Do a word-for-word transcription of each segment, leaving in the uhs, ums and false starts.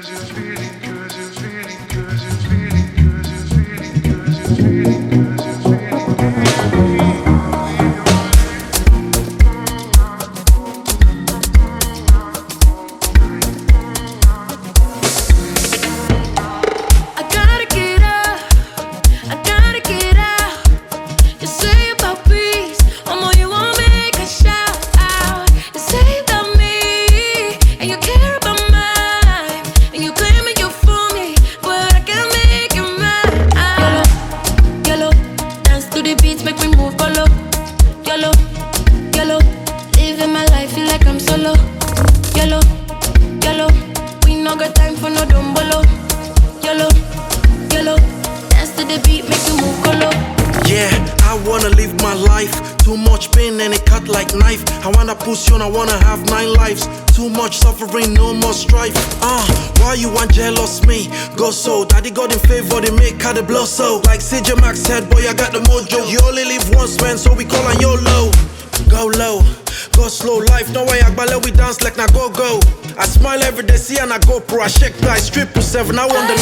I wanna have nine lives. Too much suffering, no more strife. Ah, uh, why you want jealous me? Go so, daddy got in favor, they make how they blow so. Like C J Max said, boy, I got the mojo. You only live once, man, so we call on YOLO. Go low, go slow, life no way, Agbale, we dance like na go go. I smile every day, see and I go pro. I shake guys, triple seven, I won the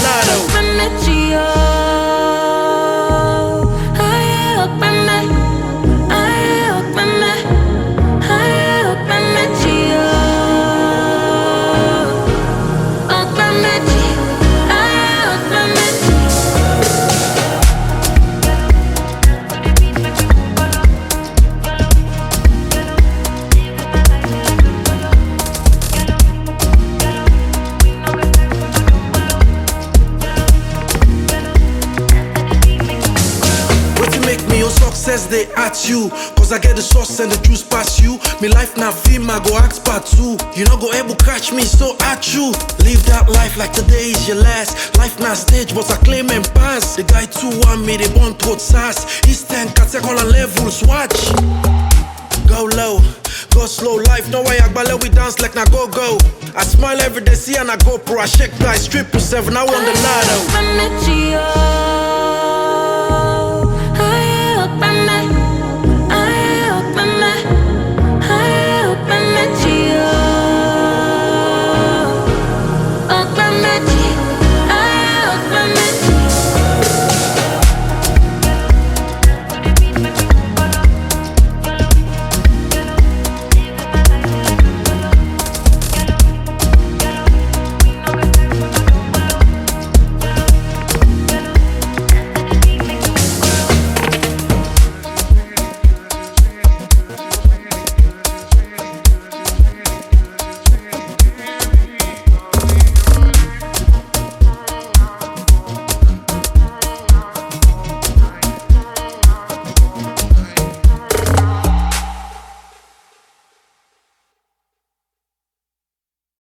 Says they at you, cause I get the sauce and the juice past you. Me life now film, I go act part two. You not go able catch me, so at you. Live that life like today is your last. Life now stage, but I claim and pass. The guy too want me, they want to sass. East ten, cats all on levels, watch. Go low, go slow, life no way, Agbale, we dance like na go go. I smile every day, see and I go pro. I shake guys, triple seven, I won the lotto.